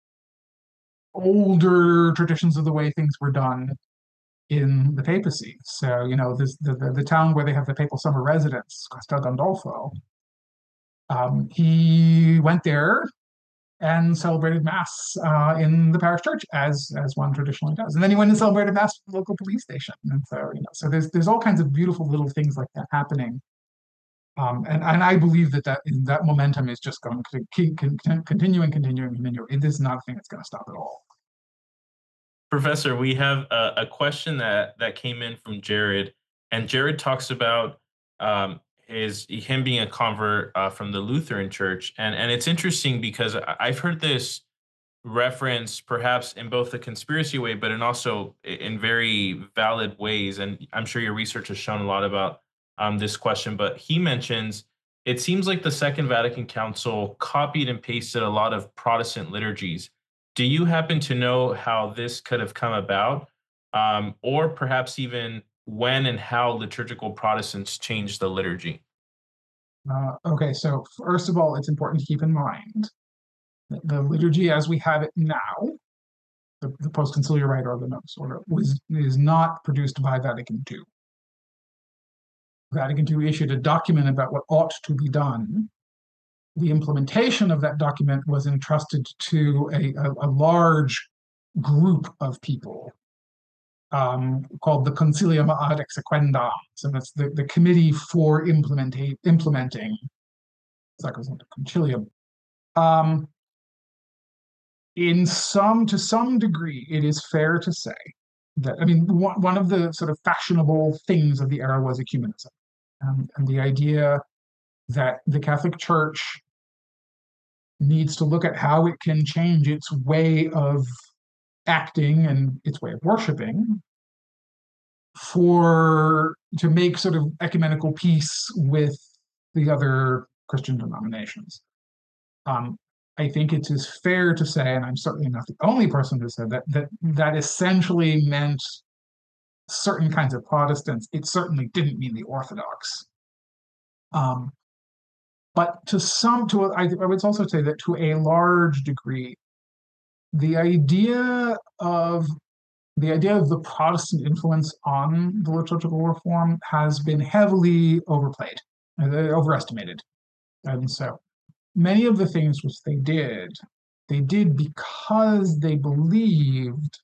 older traditions of the way things were done in the papacy. So, you know, this, the, the the town where they have the papal summer residence, Castel Gandolfo, um, he went there and celebrated mass uh, in the parish church, as as one traditionally does. And then he went and celebrated mass at the local police station. And so, you know, so there's there's all kinds of beautiful little things like that happening. Um, and, and I believe that, that that momentum is just going to keep con, continue and continue and continue. It is not a thing that's going to stop at all. Professor, we have a, a question that that came in from Jared, and Jared talks about um, his him being a convert uh, from the Lutheran Church, and and it's interesting because I've heard this reference, perhaps in both the conspiracy way, but in also in very valid ways. And I'm sure your research has shown a lot about um, this question, but he mentions it seems like the Second Vatican Council copied and pasted a lot of Protestant liturgies. Do you happen to know how this could have come about? Um, or perhaps even when and how liturgical Protestants changed the liturgy? Uh, okay, so first of all, it's important to keep in mind that the liturgy as we have it now, the, the post-conciliar rite or the Novus Ordo, was is not produced by Vatican two. Vatican two issued a document about what ought to be done. The implementation of that document was entrusted to a, a, a large group of people um, called the Concilium ad Exequendam. So that's the, the committee for implementing implementing Sacrosanctum Concilium. Um, in some, to some degree, it is fair to say that, I mean, one, one of the sort of fashionable things of the era was ecumenism, um, and the idea that the Catholic Church needs to look at how it can change its way of acting and its way of worshiping for to make sort of ecumenical peace with the other Christian denominations. Um, I think it is fair to say, and I'm certainly not the only person who said that, that that essentially meant certain kinds of Protestants. It certainly didn't mean the Orthodox. Um, but to some, to a, I, I would also say that to a large degree, the idea of the idea of the Protestant influence on the liturgical reform has been heavily overplayed, uh, overestimated. And so many of the things which they did, they did because they believed,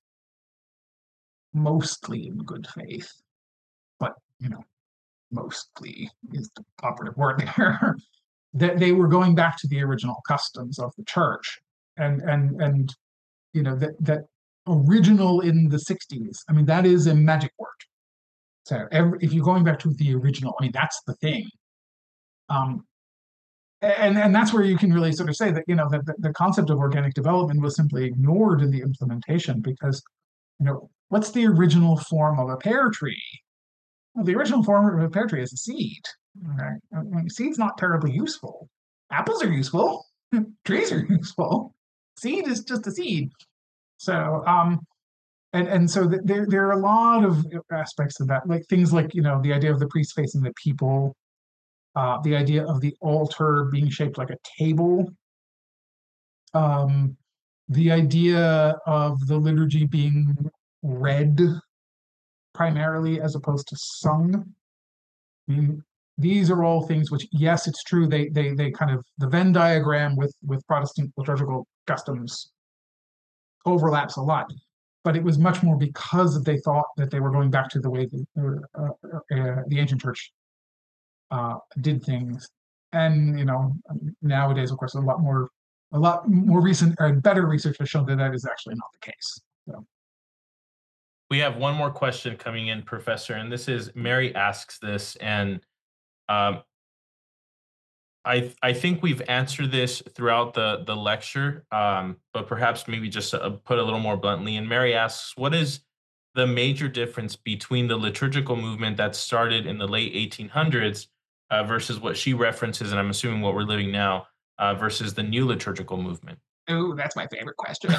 mostly in good faith, but, you know, mostly is the operative word there, that they were going back to the original customs of the church. And, and, and you know, that, that original in the sixties, I mean, that is a magic word. So every, if you're going back to the original, I mean, that's the thing. Um, and, and that's where you can really sort of say that, you know, that the, the concept of organic development was simply ignored in the implementation because, you know, what's the original form of a pear tree? Well, the original form of a pear tree is a seed. Okay? I mean, seed's not terribly useful. Apples are useful. Trees are useful. Seed is just a seed. So, um, and and so th- there there are a lot of aspects of that, like things like, you know, the idea of the priest facing the people, uh, the idea of the altar being shaped like a table, um, the idea of the liturgy being read primarily as opposed to sung. I mean, these are all things which, yes, it's true, they they they kind of, the Venn diagram with with Protestant liturgical customs overlaps a lot, but it was much more because they thought that they were going back to the way the, uh, uh, the ancient church uh, did things. And, you know, nowadays, of course, a lot more, a lot more recent and better research has shown that that is actually not the case. So. We have one more question coming in, Professor, and this is, Mary asks this, and um, I I think we've answered this throughout the the lecture, um, but perhaps maybe just uh, put a little more bluntly. And Mary asks, what is the major difference between the liturgical movement that started in the late eighteen hundreds uh, versus what she references, and I'm assuming what we're living now, uh, versus the new liturgical movement? Oh, that's my favorite question.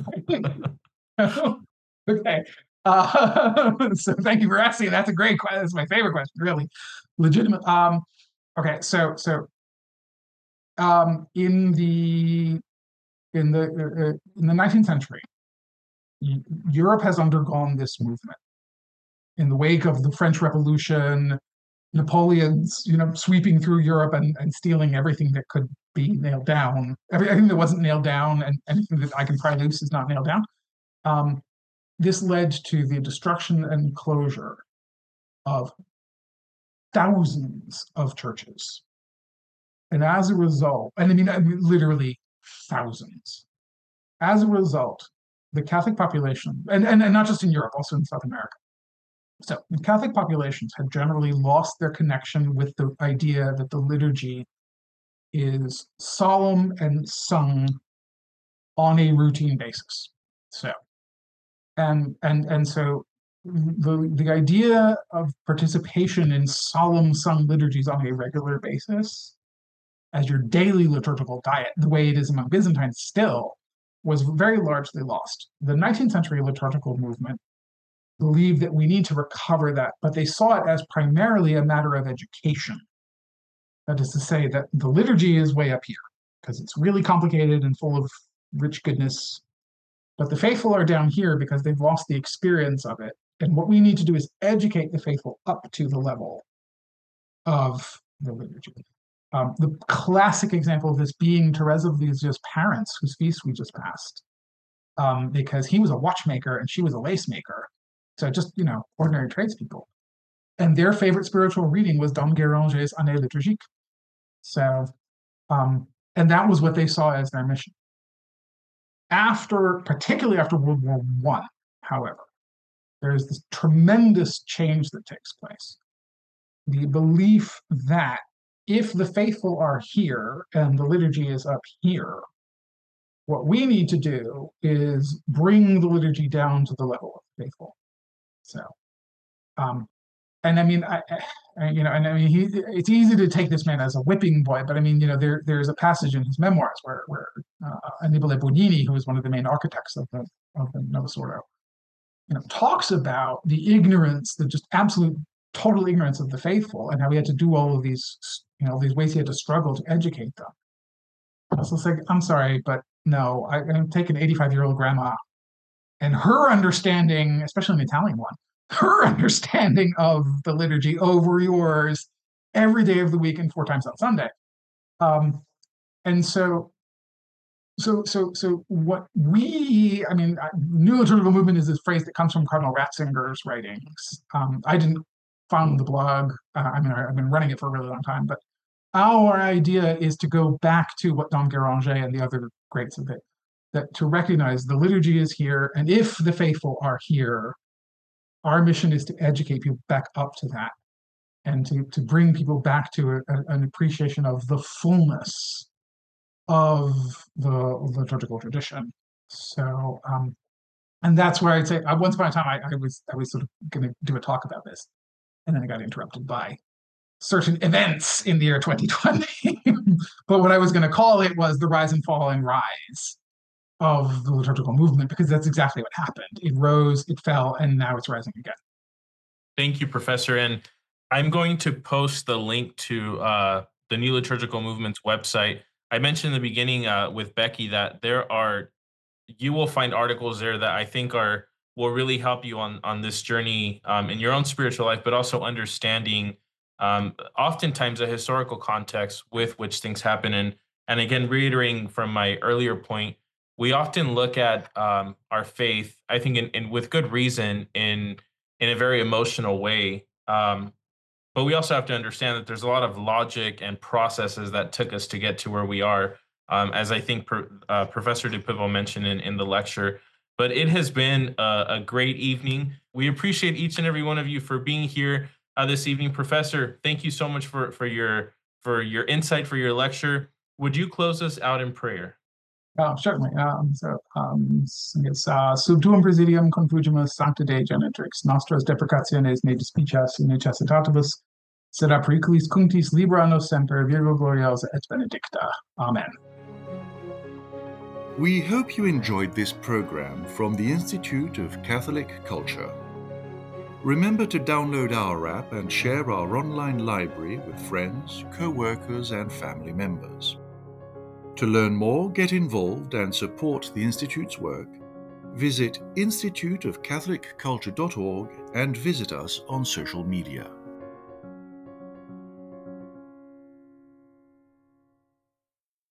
Okay. Uh, so thank you for asking. That's a great question. That's my favorite question, really. Legitimate. Um, okay, so so um, in the in the uh, in the nineteenth century, Europe has undergone this movement in the wake of the French Revolution, Napoleon's, you know, sweeping through Europe and, and stealing everything that could be nailed down. Everything that wasn't nailed down and anything that I can pry loose is not nailed down. Um, this led to the destruction and closure of thousands of churches. And as a result, and I mean, I mean literally thousands. As a result, the Catholic population, and, and, and not just in Europe, also in South America. So the Catholic populations had generally lost their connection with the idea that the liturgy is solemn and sung on a routine basis. So, and and and so the the idea of participation in solemn sung liturgies on a regular basis as your daily liturgical diet, the way it is among Byzantines still, was very largely lost. The nineteenth century liturgical movement believed that we need to recover that, but they saw it as primarily a matter of education. That is to say that the liturgy is way up here because it's really complicated and full of rich goodness, but the faithful are down here because they've lost the experience of it. And what we need to do is educate the faithful up to the level of the liturgy. Um, the classic example of this being Teresa of Lisieux's parents, whose feast we just passed, um, because he was a watchmaker and she was a lace maker. So just, you know, ordinary tradespeople. And their favorite spiritual reading was Dom Guéranger's Année liturgique. So, um, and that was what they saw as their mission. After, particularly after World War One, however, there's this tremendous change that takes place. The belief that if the faithful are here and the liturgy is up here, what we need to do is bring the liturgy down to the level of the faithful. So, um, and I mean, I, I, you know, and I mean, he, it's easy to take this man as a whipping boy, but I mean, you know, there there's a passage in his memoirs where where uh, Annibale Bugnini, who was one of the main architects of the of the Novus Ordo, you know, talks about the ignorance, the just absolute total ignorance of the faithful, and how he had to do all of these, you know, these ways he had to struggle to educate them. So it's like, I'm sorry, but no, I, I'm taking an eighty-five-year-old grandma, and her understanding, especially an Italian one, her understanding of the liturgy over yours every day of the week and four times on Sunday. Um, and so, so, so, so what we, I mean, New Liturgical Movement is this phrase that comes from Cardinal Ratzinger's writings. Um, I didn't found the blog. Uh, I mean, I've been running it for a really long time, but our idea is to go back to what Dom Guéranger and the other greats of it, that to recognize the liturgy is here, and if the faithful are here, our mission is to educate people back up to that, and to, to bring people back to a, a, an appreciation of the fullness of the liturgical tradition. So, um, and that's where I'd say, uh, once upon a time, I, I was I was sort of going to do a talk about this, and then I got interrupted by certain events in the year twenty twenty. But what I was going to call it was the rise and fall and rise of the liturgical movement, because that's exactly what happened. It rose, it fell, and now it's rising again. Thank you, Professor. And I'm going to post the link to uh, the New Liturgical Movement's website. I mentioned in the beginning uh, with Becky that there are, you will find articles there that I think are will really help you on on this journey um, in your own spiritual life, but also understanding um, oftentimes a historical context with which things happen. And and again, reiterating from my earlier point, we often look at um, our faith, I think, in, in with good reason, in in a very emotional way. Um, but we also have to understand that there's a lot of logic and processes that took us to get to where we are, um, as I think per, uh, Professor DiPivo mentioned in, in the lecture. But it has been a, a great evening. We appreciate each and every one of you for being here uh, this evening. Professor, thank you so much for, for your for your insight, for your lecture. Would you close us out in prayer? Oh, certainly. Um, so, um, it's uh, Sub tuum presidium confugimus Sancta Dei Genitrix, nostras deprecationes ne despicias in necessitatibus, sed a periculis cunctis libera nos semper, Virgo gloriosa et benedicta. Amen. We hope you enjoyed this program from the Institute of Catholic Culture. Remember to download our app and share our online library with friends, co-workers, and family members. To learn more, get involved, and support the Institute's work, visit institute of catholic culture dot org and visit us on social media.